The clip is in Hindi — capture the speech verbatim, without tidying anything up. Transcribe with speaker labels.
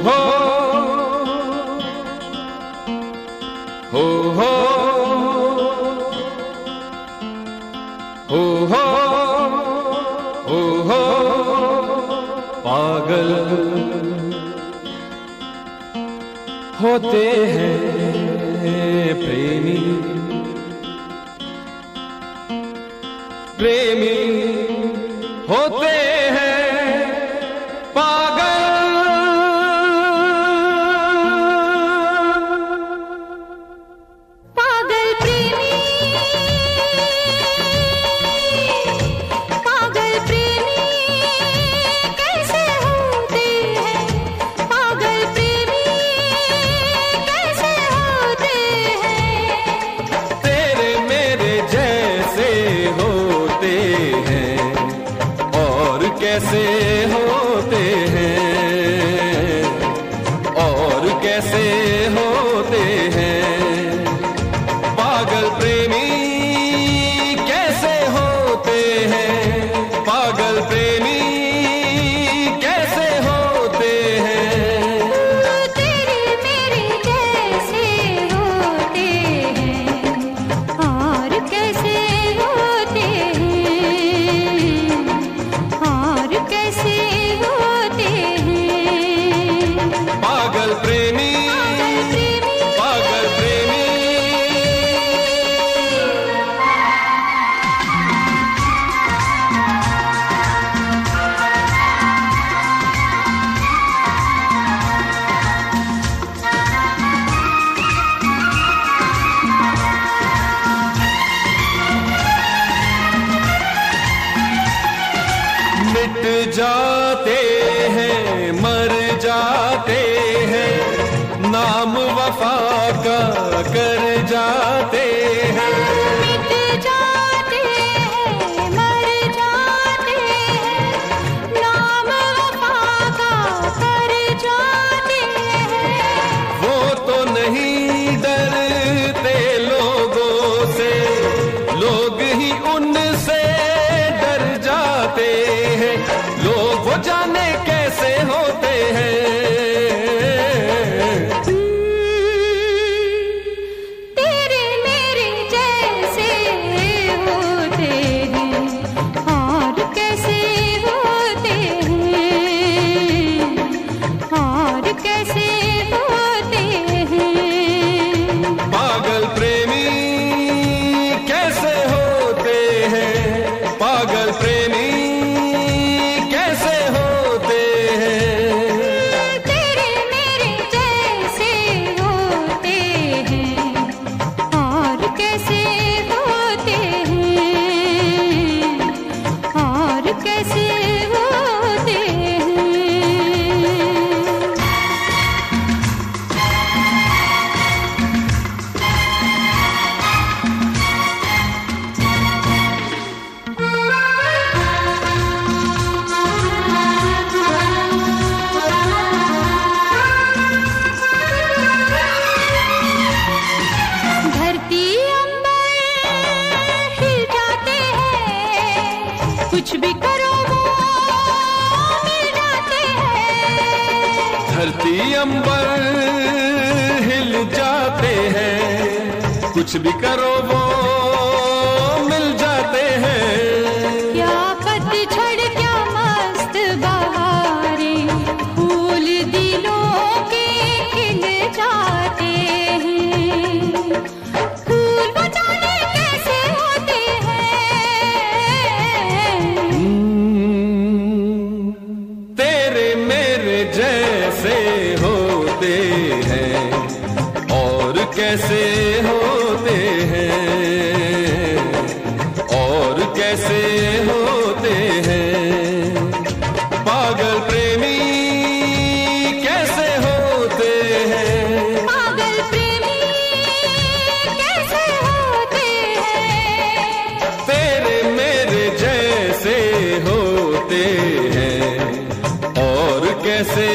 Speaker 1: हो हो हो हो हो हो हो पागल होते हैं प्रेमी प्रेमी होते हैं पागल
Speaker 2: पागल प्रेमी पागल प्रेमी कैसे होते हैं पागल प्रेमी कैसे होते हैं
Speaker 1: तेरे मेरे जैसे होते हैं और कैसे होते हैं और कैसे होते हैं पागल प्रेमी कैसे होते हैं पागल प्रेमी कैसे होते हैं
Speaker 2: तेरे मेरे जैसे होते हैं और कैसे होते हैं और कैसे होते हैं
Speaker 1: पागल प्रेमी पागल प्रेमी मिट जाते हैं मर जाते हैं नाम वफा का कर जाते हैं
Speaker 2: मिट जाते हैं मर जाते हैं नाम वफा का कर जाते हैं
Speaker 1: वो तो नहीं डरते लोगों से लोग ही उनसे डर जाते हैं लोग वो जाने कैसे होते हैं
Speaker 2: तेरे मेरे जैसे होते हैं और कैसे होते हैं और कैसे होते हैं
Speaker 1: पागल प्रेमी कैसे होते हैं पागल प्रेमी कैसे होते हैं
Speaker 2: तेरे मेरे जैसे होते हैं और कैसे होते हैं और कैसे होते हैं धरती अंबर हिल जाते हैं कुछ भी करो वो मिल जाते हैं
Speaker 1: धरती अंबर हिल जाते हैं कुछ भी करो वो मिल जाते हैं
Speaker 2: क्या पतझड़ क्या मस्त बहारें फूल दिलों के खिल जाते हैं फूल वो जाने कैसे होते हैं
Speaker 1: तेरे मेरे जैसे होते हैं और कैसे होते हैं और कैसे होते हैं पागल प्रेमी कैसे होते हैं
Speaker 2: पागल प्रेमी कैसे होते हैं
Speaker 1: तेरे मेरे जैसे होते हैं और कैसे